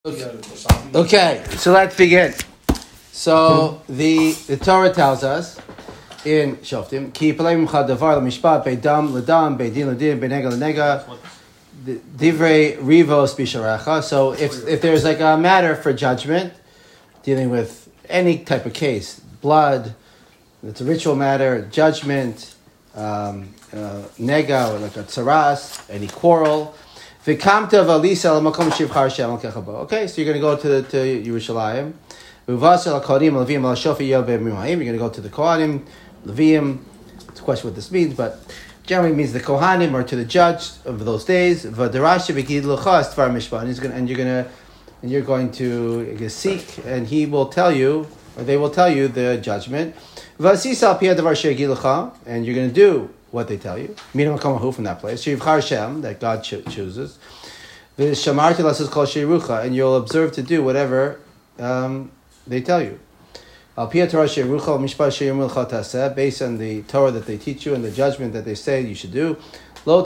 Okay, so let's begin. So the Torah tells us in Shoftim, Ki Yipalei Mimcha Davar L'Mishpat Beidam L'Dam Beidin L'Din Beinega L'Nega Divrei Rivos Bisharecha. So if there's like a matter for judgment, dealing with any type of case, blood, it's a ritual matter, judgment, nega or like a tzaras, any quarrel. Okay, so you're going to go to Yerushalayim. You're going to go to the Kohanim, Leviim. It's a question what this means, but generally it means the Kohanim or to the judge of those days. And you're going to seek, and he will tell you, or they will tell you the judgment. And you're going to do what they tell you. From that place. That God chooses. And you'll observe to do whatever they tell you. Based on the Torah that they teach you and the judgment that they say you should do. So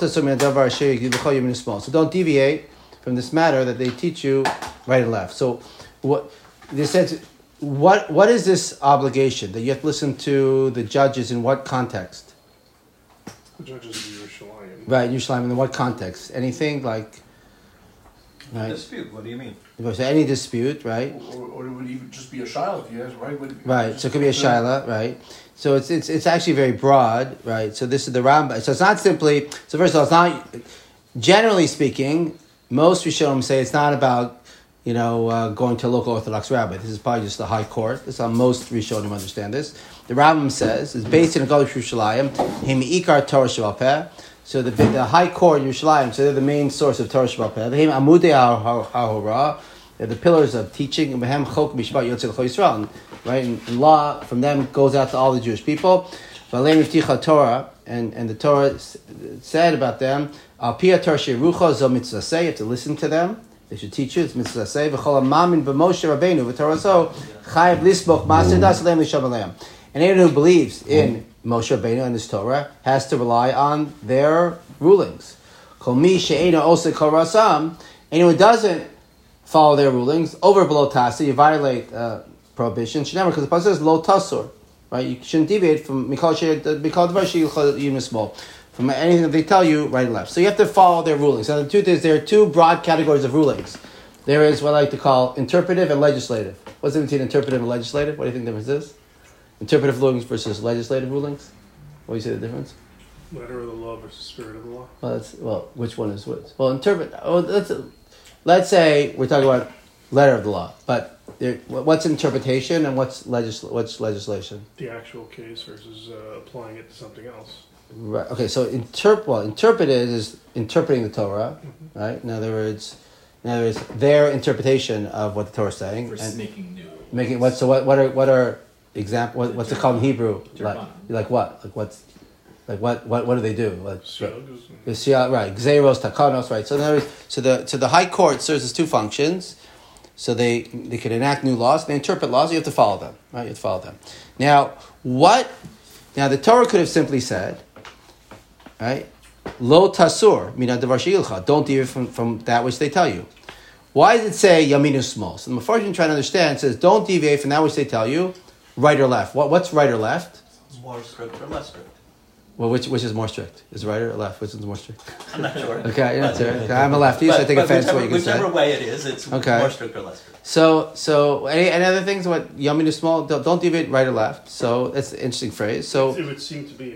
don't deviate from this matter that they teach you right and left. So what this says, what is this obligation that you have to listen to the judges in what context? The judges of Yerushalayim. Right, Yerushalayim. In what context? Anything like... Right. Dispute, what do you mean? So any dispute, right? Or it would even just be a shiloh, yes, right? Right, so it could be a shiloh, right? So it's actually very broad, right? So this is the Rambam. So it's not simply... So first of all, it's not... Generally speaking, most Rishonim say it's not about, going to a local Orthodox rabbi. This is probably just the high court. This is how most Rishonim understand this. The Rambam says, it's based in a Galus Yerushalayim, Him Ikar Torah Sheba'al Peh. So the high court Yerushalayim, so they're the main source of Torah Sheba'al Peh. Him Amudei HaHorah, they're the pillars of teaching. And Behem Chok Mishpat Yotzei L'Chol Yisrael. Right, and law from them goes out to all the Jewish people. V'aleim Yifticha Torah, and the Torah said about them, Al Piyah Torah Sherucha Zo Mitzvah Say, you have to listen to them. They should teach you. It's mitzvah say. V'chol hamamin b'Moshe Rabbeinu v'Torah so chayav lisboch ma'aser das aleim l'shav aleim. And anyone who believes in Moshe Rabbeinu and his Torah has to rely on their rulings. Kol mi she'eino oseh kol rasam. Anyone who doesn't follow their rulings, over below tasa, you violate prohibition. Shneimar, because the pasuk says lo tasur, right? You shouldn't deviate from mikol devar she'ilcha even small. From anything that they tell you, right and left. So you have to follow their rulings. Now the truth is, there are two broad categories of rulings. There is what I like to call interpretive and legislative. What's the difference between interpretive and legislative? What do you think the difference is? Interpretive rulings versus legislative rulings? What do you say the difference? Letter of the law versus spirit of the law. Well, which one is which? Well, let's say we're talking about letter of the law, but what's interpretation and what's legislation? The actual case versus applying it to something else. Right. Okay. So interpreted is interpreting the Torah, right? In other words, their interpretation of what the Torah is saying, and making new. What are example? What's it called in Hebrew? Like what? What do they do? Right. Gzeiros, takanos. Right. So in other words, the high court serves as two functions. So they can enact new laws. They interpret laws. You have to follow them. Right. You have to follow them. Now the Torah could have simply said, right, lo tasur mina davar she'ilcha, don't deviate from that which they tell you. Why does it say yaminu small? So the Mefarshim trying to understand, it says don't deviate from that which they tell you, right or left. What's right or left? More strict or less strict? Well, which is more strict? Is right or left? Which is more strict? I'm not sure. Okay, you're not sure. Okay, I'm a lefty, so I take offense to what you can say. Whichever way it is, it's more strict or less strict. So any other things? What yaminu small? Don't deviate right or left. So that's an interesting phrase. So it would seem to be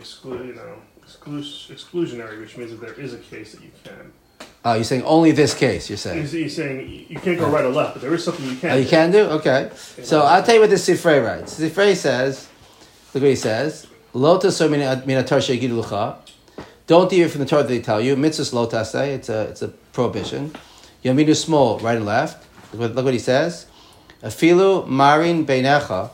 exclusionary, which means that there is a case that you can. Oh, you're saying only this case, you're saying? You're saying you can't go right or left, but there is something you can do. You can do? Okay. So I'll tell you what the Sifrei writes. The Sifrei says, look what he says, Lo tasur mina Torah she'yigidu l'cha. Don't deviate from the Torah that they tell you. Mitzvahs lo taseh. It's a prohibition. Yaminu small, right and left. Look what he says. Afilu marin beinecha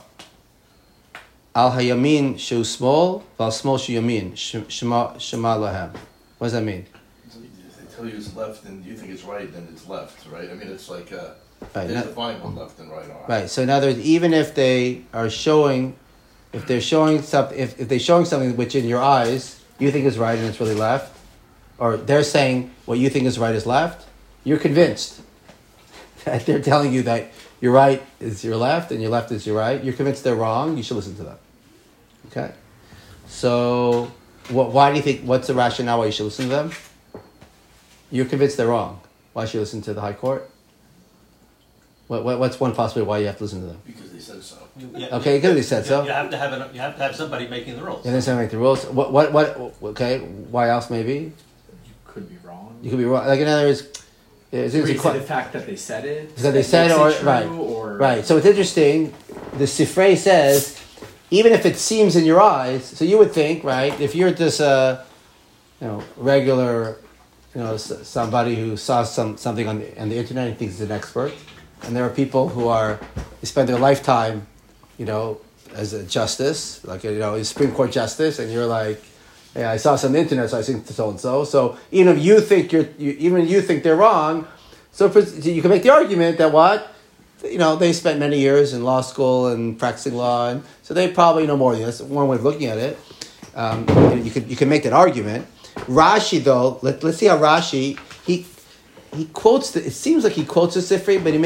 al hayamin shu small, val small shu yamin shema lahem. What does that mean? They tell you it's left and you think it's right, then it's left, right? I mean, it's like right, they're defining what left and right are. Right. So in other words, even if they are showing, if they're showing something which in your eyes you think is right and it's really left, or they're saying what you think is right is left, you're convinced. that they're telling you that your right is your left and your left is your right, you're convinced they're wrong, you should listen to them. Okay? So, why do you think, what's the rationale why you should listen to them? You're convinced they're wrong. Why should you listen to the High Court? What's one possibility why you have to listen to them? Because they said so. Okay, because they said so. You have to have somebody making the rules. And then somebody make the rules. Okay, why else maybe? You could be wrong. You could be wrong. Like in other words, is it the fact that they said it? That they said it, right. So it's interesting. The Sifrei says, even if it seems in your eyes, so you would think, right, if you're just regular, somebody who saw something on the internet and thinks he's an expert, and there are people who they spend their lifetime, as a justice, like a Supreme Court justice, and you're like, hey, I saw some on the internet, so I think so and so. So even if you think you think they're wrong, so you can make the argument that they spent many years in law school and practicing law, and so they probably know more than you. That's one way of looking at it. You can make that argument. Rashi, though, let's see how Rashi he quotes. It seems like he quotes the Sifri, but he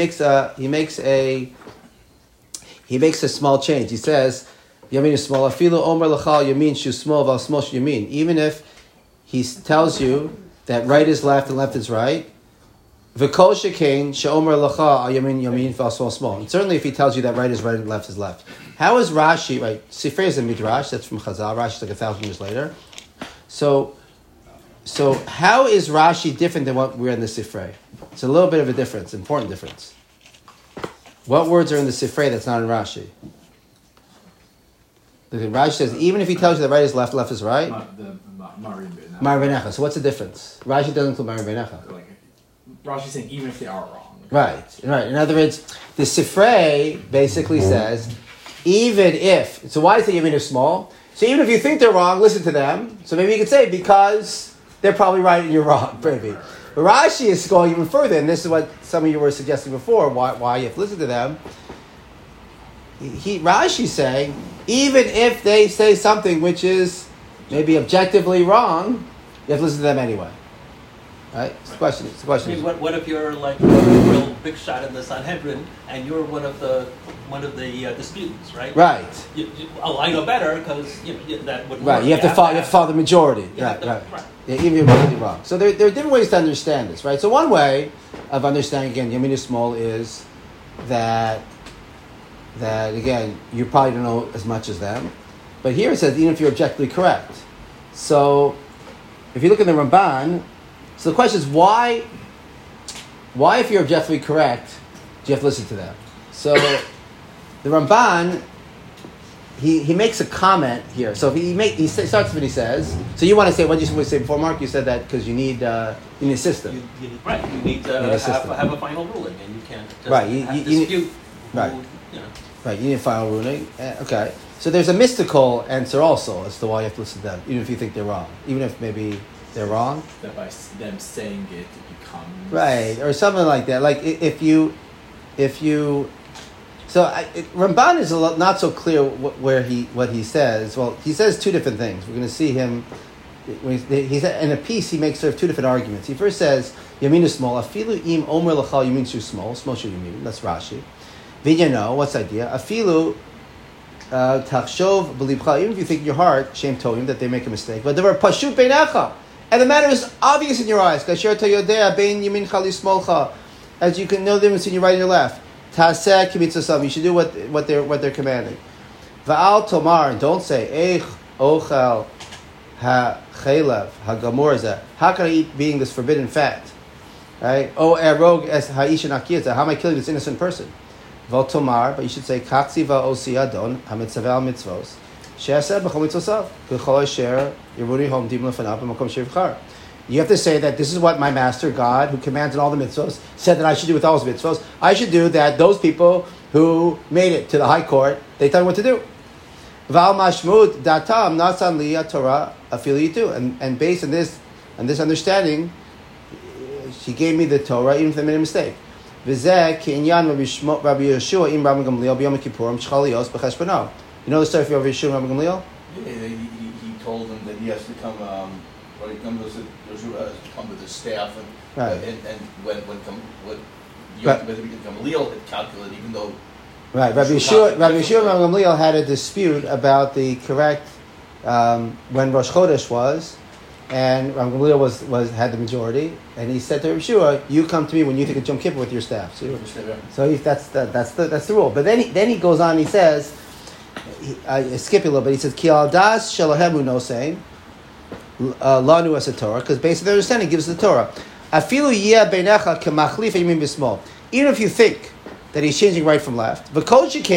makes a small change. He says, "Yamin is small. Afilu omer lachal yamin shu small val small shu yamin." Even if he tells you that right is left and left is right, v'kol shekain she'omer lachal yamin yamin val small small. And certainly, if he tells you that right is right and left is left, how is Rashi right? Sifrei is a midrash. That's from Chazal. Rashi is like 1,000 years later. So how is Rashi different than what we're in the Sifrei? It's a little bit of a difference, important difference. What words are in the Sifrei that's not in Rashi? Rashi says, even if he tells you that right is left, left is right. Ma'ariv. So what's the difference? Rashi doesn't include Ma'ariv. Rashi's saying even if they are wrong. Right. In other words, the Sifrei basically says, even if, so why is the Yamin is small? So even if you think they're wrong, listen to them. So maybe you could say, because they're probably right and you're wrong, maybe. But Rashi is going even further, and this is what some of you were suggesting before, why you have to listen to them. Rashi's saying, even if they say something which is maybe objectively wrong, you have to listen to them anyway. Right? It's the question. I mean, what if you're like a real big shot in the Sanhedrin and you're one of the disputants, right? Right. I know better because that would. Right. You have to follow the majority. Right. Yeah, even if you're completely wrong. So there are different ways to understand this, right? So one way of understanding again Yamin Small is that again you probably don't know as much as them, but here it says even if you're objectively correct. So if you look in the Ramban. So the question is, why if you're objectively correct, do you have to listen to them? So the Ramban, he makes a comment here. So he starts when he says, so you want to say, what did you say before, Mark? You said that because you need a system. You need to have a final ruling, and you can't just dispute. Right. Right, you need a final ruling. Okay. So there's a mystical answer also as to why you have to listen to them, even if you think they're wrong. Even if maybe they're wrong. That by them saying it becomes right, or something like that. Like if you, Ramban is not so clear what he says. Well, he says two different things. We're going to see him. He said in a piece he makes sort of two different arguments. He first says Yamin is small. Afilu im omer lachal yamin shu small. Small shu yamin. That's Rashi. V'yano. What's the idea? Afilu. Tachshov b'libcha. Even if you think in your heart, shem tohim, that they make a mistake. But there are pashut beinecha. And the matter is obvious in your eyes. As you can know the difference in your right and your left. You should do what they're commanding. Va'al tomar, and don't say, Eich ochel ha-chelev ha-gamor. How can I eat being this forbidden fat? Right? O erog es ha'ishin akiyata. How am I killing this innocent person? Va'al tomar, but you should say, Kaksi va'osi adon ha-mitzaveh al-mitzvos. You have to say that this is what my master, God, who commanded all the mitzvos, said that I should do with all his mitzvos. I should do that those people who made it to the high court, they tell me what to do. And based on this understanding, she gave me the Torah even if they made a mistake. You know the story of Rabbi Yeshua and Rabbi Gamliel? Yeah, he told him that he has to come. Yeshua has to come with his staff, and when But Gamaliel had calculated, even though. Right, Rabbi Yeshua and Rabbi Gamliel had a dispute about the correct when Rosh Chodesh was, and Rabbi Gamliel had the majority, and he said to Rabbi Yeshua, "You come to me when you think of Yom Kippur with your staff." So that's the rule. But then he goes on. He says, I skip a little bit. He says, "Ki al das shalahemu no saying lanu as a Torah," because basically their understanding gives the Torah. Afilu yeh beinecha kemachlif yamin b'smol. Even if you think that he's changing right from left. And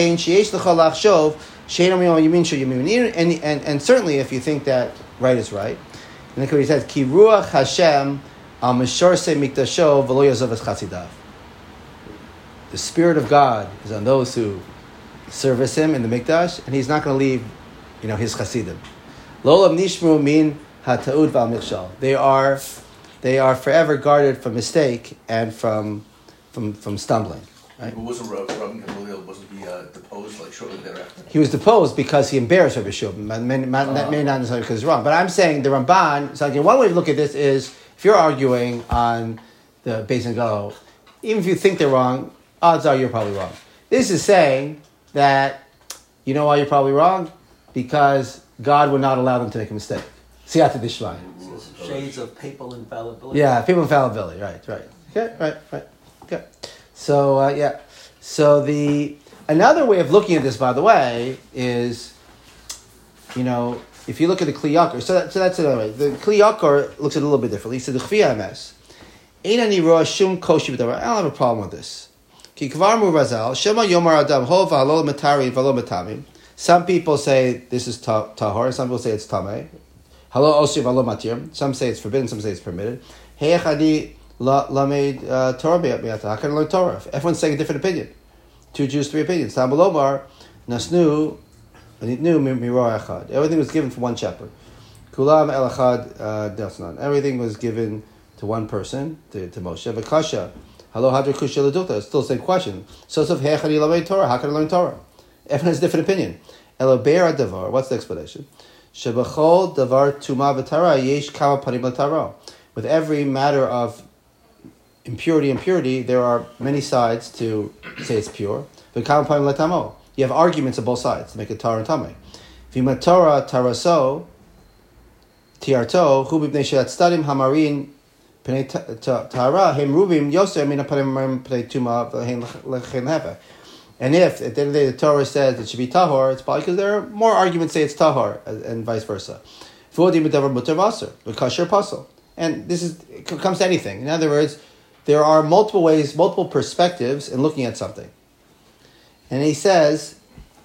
certainly if you think that right is right. And then he says, Ki ruach Hashem al mishorse mikdasho v'lo yazov es chasidav. The Spirit of God is on those who service Him in the Mikdash, and He's not going to leave, His chasidim. Lolam nishmu min hata'ud v'al michshal. They are forever guarded from mistake and from stumbling. Right? But wasn't Rabbi Gamaliel, wasn't he deposed shortly thereafter? He was deposed because he embarrassed Rabbi Yeshua. That may not necessarily because it's wrong. But I'm saying the Ramban, so again, one way to look at this is, if you're arguing on the Beis Haggadah, even if you think they're wrong, odds are you're probably wrong. This is saying that, you know why you're probably wrong? Because God would not allow them to make a mistake. Siyata Dishmai. Shades of papal infallibility. Yeah, papal infallibility, right. Okay, right. Okay. So, So another way of looking at this, by the way, is, if you look at the Kli Yakar, so that's another way. The Kli Yakar looks at it a little bit differently. He said, the Chviya Emes, Ein ani roa shum koshi b'davar. I don't have a problem with this. Ki kvar mu razal, shema yomar adam ho v'alo matari v'alo matamim. Some people say this is tahor, some people say it's tameh. Halo osi v'alo matir. Some say it's forbidden, some say it's permitted. Heich ani lamed Torah b'yata. How can I learn Torah? Everyone's saying a different opinion. 2 Jews, 3 opinions. Tam b'lomar, nasnu, nitnu miroa echad. Everything was given from one shepherd. Kulam el echad dasnan. Everything was given to one person, to Moshe. V'kasha, halo hadra kusha l'dukta. It's still the same question. So of hechadi lamed Torah. How can I learn Torah? Everyone has a different opinion. Elo be'er davar. What's the explanation? Shebachol davar tuma v'tara yesh kama panim l'tara. With every matter of impurity, there are many sides to say it's pure. You have arguments on both sides to make it tar and tameh. V'ima Torah taraso tiarto hu b'bnei she'at stadim hamarin pnei tara hem rubim yoser min hapanim pnei tuma v'hem lechem hefe. And if at the end of the day the Torah says it should be tahor, it's probably because there are more arguments say it's tahor and vice versa. V'odim b'davar mutar v'aser v'kasher pasol. And it comes to anything. In other words, there are multiple ways, multiple perspectives in looking at something. And he says,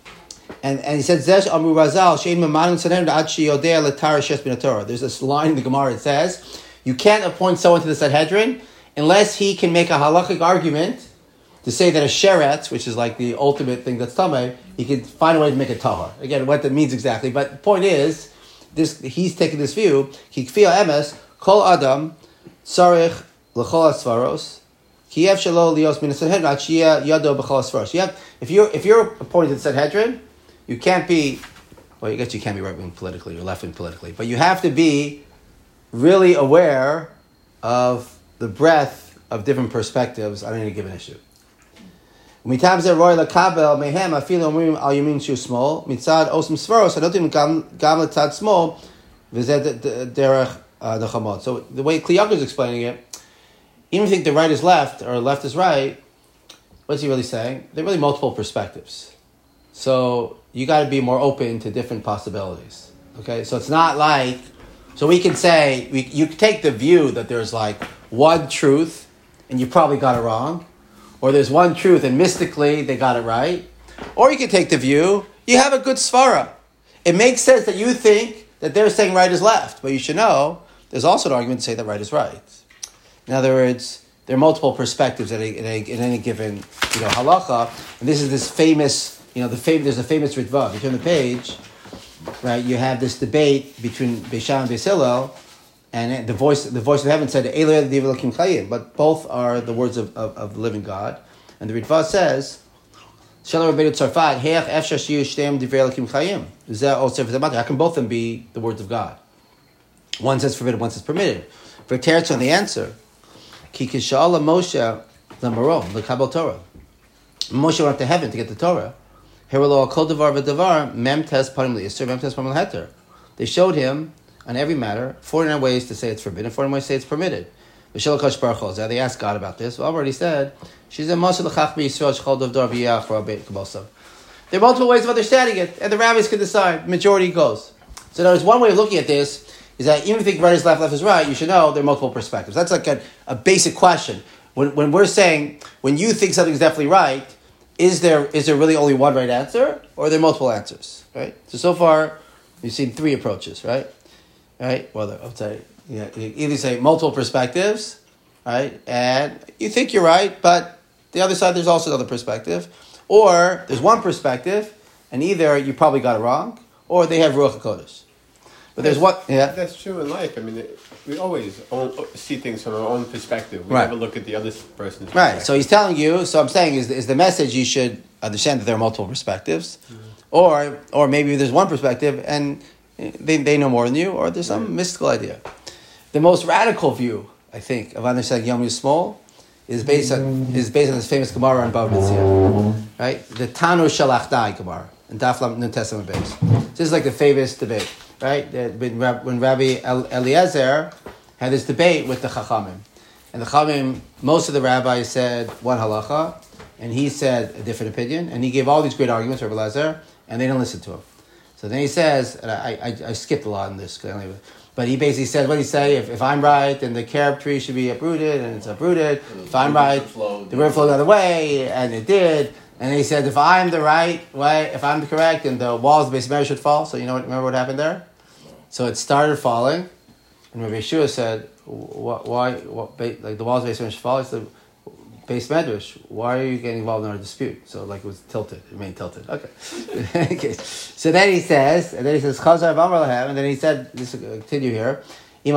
Zesh Amru Razal, Shein Mamanun Sanhedrin Ad Sheyodea L'Tara Shes Bin Torah. There's this line in the Gemara. It says, you can't appoint someone to the Sanhedrin unless he can make a halachic argument to say that a sheret, which is like the ultimate thing that's tameh, he can find a way to make it tahor. Again, what that means exactly. But the point is, he's taking this view. Kikfia emes kol adam sarich l'chol asvaros kiev shelo lios min Sanhedrin ad sheyeh yado b'chol asvaros. If you're appointed to Sanhedrin, you can't be. Well, I guess you can't be right wing politically or left wing politically, but you have to be really aware of the breadth of different perspectives on any given issue. Mitam ze roy lakabel mehem afilu omrim al yamin shu small mitzad osm svaros adotim gam letzad small v'zeh derech nechamot. So the way Kli Yakar is explaining it, even if you think the right is left or left is right, what's he really saying? There are really multiple perspectives. So you got to be more open to different possibilities. Okay, so it's not like, so we can say, you take the view that there's like one truth and you probably got it wrong, or there's one truth and mystically they got it right, or you can take the view, you have a good svara. It makes sense that you think that they're saying right is left, but you should know there's also an argument to say that right is right. In other words, there are multiple perspectives in any given halacha, and this is this famous, there's a famous Ritva. If you turn the page, right, you have this debate between Beishan and Beis Hillel, and the voice of heaven said, Eloi Div Elokim Chayim, but both are the words of the living God. And the Ritva says, Shalom Rabbeinu Tzarfat, Heach Efshar Shiyu Shteim Divrei Elokim Chayim. How can both of them be the words of God? One says forbidden, one says permitted. For Teretz on the answer, Ki Kishala Moshe Zamarom, the Kabbalah Torah. Moshe went up to heaven to get the Torah. Herelo kol davar v'davar mem tes panim li'isur mem tes panim l'heter. They showed him on every matter 49 ways to say it's forbidden, 49 ways to say it's permitted. V'shel Baruch Hu. They asked God about this. Well, I've already said she's a Moshe l'chach b'Yisrael shechol davar v'yach for abeit kabosam. There are multiple ways of understanding it, and the rabbis can decide. Majority goes. So there's one way of looking at this is that even if you think right is left, left is right, you should know there are multiple perspectives. That's like a basic question. When we're saying, when you think something's definitely right, is there really only one right answer, or are there multiple answers? Right. So far, you've seen three approaches. Right. Well, I'll say you either say multiple perspectives, right, and you think you're right, but the other side there's also another perspective, or there's one perspective, and either you probably got it wrong, or they have Ruach HaKodesh. But there's what? Yeah, that's true in life. I mean, we always see things from our own perspective. We right. never look at the other person's perspective. Right. So he's telling you. So I'm saying is the message you should understand that there are multiple perspectives, or maybe there's one perspective and they know more than you, or there's some mystical idea. The most radical view, I think, of understanding Yom Yismol is based on this famous Gemara on Bava Metzia, right? The Tanu Shalach Dai Gemara and Daf Nun Testament base. This is like the famous debate. Right, when Rabbi Eliezer had this debate with the Chachamim, and the Chachamim, most of the rabbis said one halacha, and he said a different opinion, and he gave all these great arguments, Rabbi Eliezer, and they didn't listen to him. So then he says, and I skipped a lot in this, but he basically said, what did he say? If I'm right, then the carob tree should be uprooted, and it's uprooted. If I'm right, the river flowed the other way, and it did. And he said, if I'm the right way, if I'm correct, then the walls of the base of should fall. So remember what happened there? So it started falling, and Rabbi Yeshua said, why, like the walls of the base should fall? He said, base medrash, why are you getting involved in our dispute? So like it was tilted, it remained tilted. Okay. So then he says, Chazar v'amar lahem, and then he said, this will continue here, the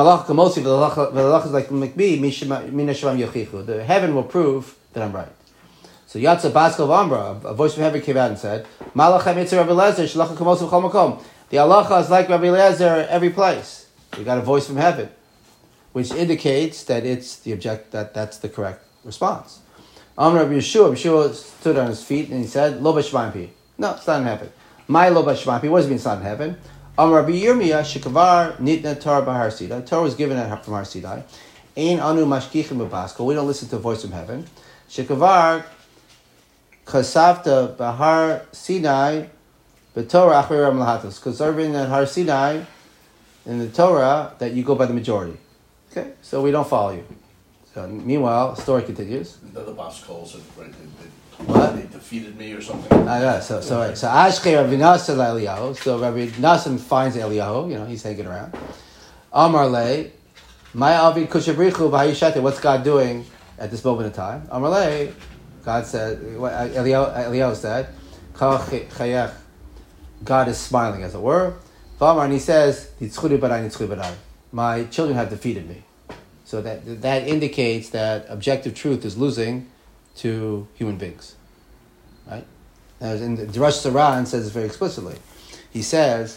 heaven will prove that I'm right. So Yatza Baskel V'Amra, a voice from heaven came out and said, Malachem Yitzir Rabbi Eliezer, Shalach HaKamosim Chol Makom. The halacha is like Rabbi Eliezer every place. You got a voice from heaven, which indicates that it's that's the correct response. Amr Rabbi Yeshua stood on his feet and he said, Lo B'Shemaim Pi. No, it's not in heaven. My Lo B'Shemaim Pi, what does it mean it's not in heaven? Amr Rabbi Yirmiyah, Shekavar Nitna Torah B'Har Sinai. Torah was given from Har Sinai. Ein Anu Mashkichim B'Baskel. We don't listen to a voice from heaven. Shekavar Chasavta Bahar Sinai B'Torah Achri Ram Lahatos. Because they're written at Har Sinai in the Torah that you go by the majority. Okay, so we don't follow you. So meanwhile, the story continues. The boss calls it, right? What? They defeated me or something. So Ashkei Rabbi Nassim Eliyahu. So Rabbi Nassim finds Eliyahu. He's hanging around. Amar Le, my Avid Kushabrichu B'Hayishate. What's God doing at this moment in time? Amar Le, God said. Eliyahu said, God is smiling, as it were. And he says, my children have defeated me. So that indicates that objective truth is losing to human beings. Right? As in the Rosh Saran says it very explicitly. He says,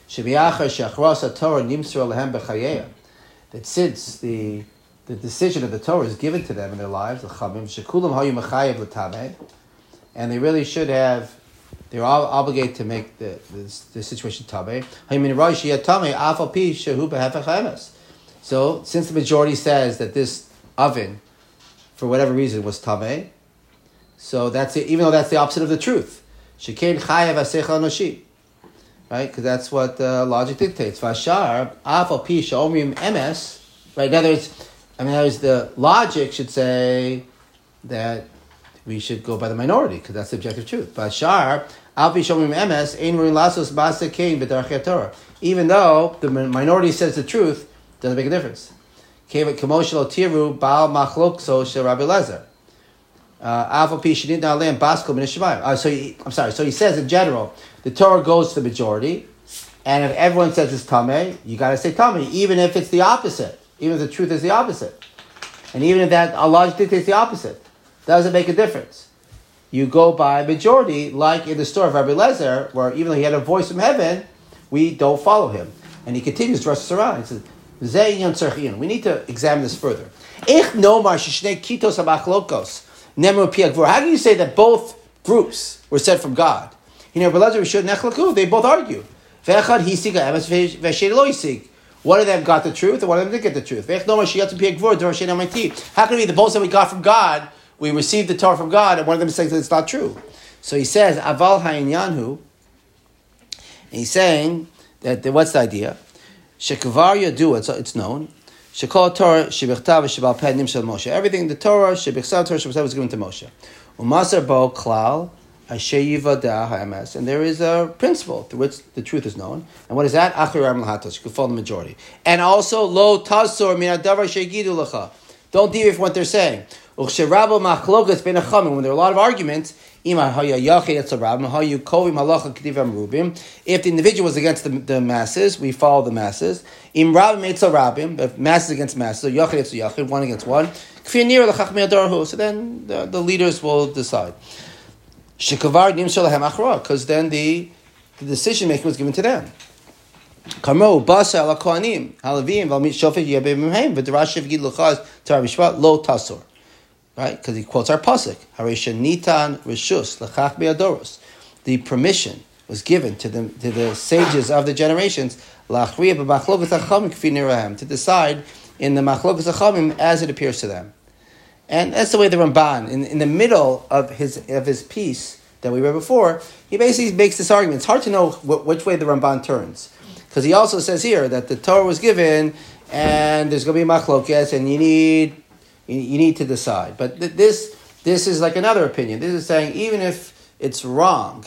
that since the decision of the Torah is given to them in their lives, and they really should have, they're all obligated to make the situation tameh. So, since the majority says that this oven, for whatever reason, was tameh, so that's it. Even though that's the opposite of the truth, shekain chayav aseichel enoshi, right? Because that's what logic dictates. Vashar afal pi sheomrim emes, right? In other words, the logic should say that we should go by the minority because that's the objective truth. Vashar alpi sheomrim emes ein murin lasos ba'aseh kein b'darchei Torah. Even though the minority says the truth, doesn't make a difference. So he says in general, the Torah goes to the majority, and if everyone says it's tameh, you got to say tameh, even if it's the opposite, even if the truth is the opposite, and even if that Allah dictates the opposite, doesn't make a difference. You go by majority, like in the story of Rabbi Eliezer, where even though he had a voice from heaven, we don't follow him. And he continues to rest around. He says, we need to examine this further. Nemu pi agvura. How can you say that both groups were said from God? You know, they both argue. One of them got the truth, and one of them didn't get the truth. How can it be the both that we got from God, we received the Torah from God, and one of them says that it's not true? So he says, Aval ha'inyanhu, and he's saying that, what's the idea? Shekvar yadu, it's known. Shekol Torah, shebichtav, shebal peh nimshel Moshe. Everything, the Torah, shebichtav, Torah, shebichtav was given to Moshe. Umasar bo klal, asher yivada ha'emes. And there is a principle through which the truth is known. And what is that? Achiram lahatos. You can follow the majority. And also, lo tasor min hadavar shegidu lecha. Don't deviate from what they're saying. Uchsherabo machlokas ben achamim. When there are a lot of arguments, if the individual was against the masses, we follow the masses. If masses against masses, one against one, so then the leaders will decide. Because then the decision making was given to them. Right, because he quotes our pasuk. Nitan rishus lechach be'adoros. The permission was given to the sages of the generations to decide in the machlokas achamim as it appears to them, and that's the way the Ramban in the middle of his piece that we read before, he basically makes this argument. It's hard to know which way the Ramban turns, because he also says here that the Torah was given and there's going to be machlokas and you need to decide. But this is like another opinion. This is saying even if it's wrong,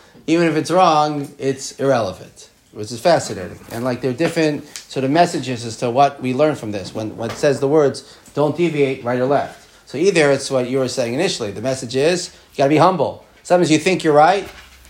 it's irrelevant, which is fascinating. And like there are different sort of messages as to what we learn from this. When it says the words, don't deviate right or left. So either it's what you were saying initially. The message is, you got to be humble. Sometimes you think you're right.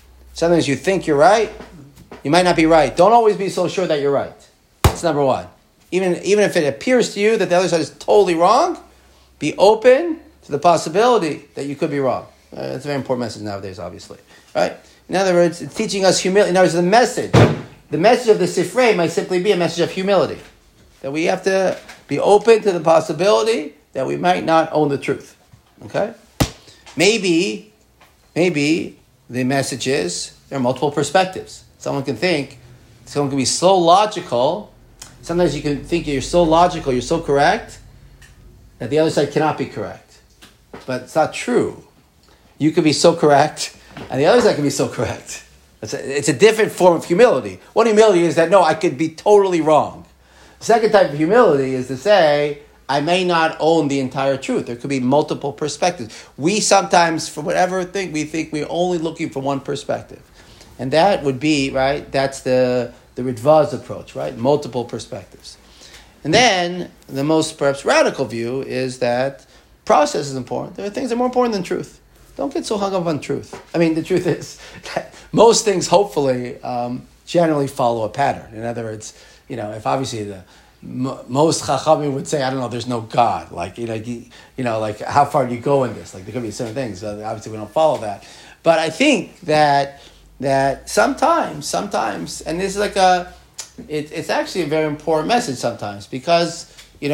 You might not be right. Don't always be so sure that you're right. That's number one. Even if it appears to you that the other side is totally wrong, be open to the possibility that you could be wrong. That's a very important message nowadays, obviously. Right? In other words, it's teaching us humility. In other words, the message of the Sifrei might simply be a message of humility. That we have to be open to the possibility that we might not own the truth. Okay? Maybe the message is there are multiple perspectives. Someone can be so logical. Sometimes you can think you're so logical, you're so correct, that the other side cannot be correct. But it's not true. You could be so correct, and the other side can be so correct. It's a different form of humility. One humility is that, no, I could be totally wrong. The second type of humility is to say, I may not own the entire truth. There could be multiple perspectives. We sometimes, for whatever thing, we think we're only looking for one perspective. And that would be, right, that's the Ritva's approach, right? Multiple perspectives. And then, the most perhaps radical view is that process is important. There are things that are more important than truth. Don't get so hung up on truth. I mean, the truth is that most things, hopefully, generally follow a pattern. In other words, if obviously most chachamim would say, I don't know, there's no God. Like, like how far do you go in this? Like, there could be certain things. Obviously, we don't follow that. But I think that sometimes, and this is like it's actually a very important message sometimes, because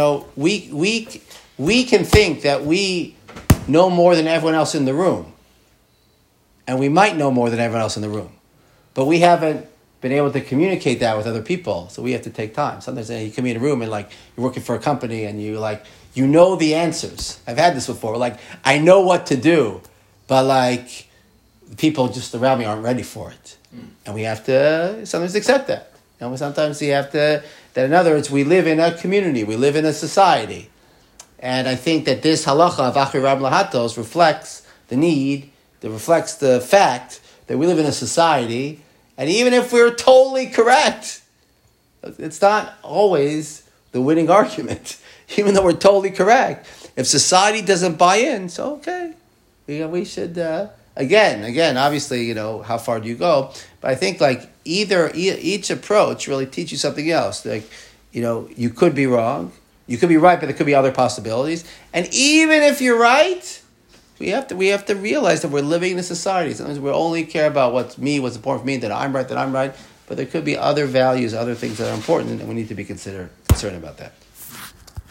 we can think that we know more than everyone else in the room, and we might know more than everyone else in the room, but we haven't been able to communicate that with other people, so we have to take time. Sometimes you come in a room and like you're working for a company and you know the answers. I've had this before. Like, I know what to do, but like people just around me aren't ready for it, and we have to sometimes accept that. And sometimes you have to, that in other words, we live in a community, we live in a society. And I think that this halacha of Achiram Lahatos reflects the fact that we live in a society, and even if we're totally correct, it's not always the winning argument. Even though we're totally correct. If society doesn't buy in, so okay. We should, again, obviously, how far do you go? But I think like each approach really teaches you something else. Like, you could be wrong. You could be right, but there could be other possibilities. And even if you're right, we have to realize that we're living in a society. Sometimes we only care about what's important for me, that I'm right. But there could be other values, other things that are important, and we need to be concerned about that.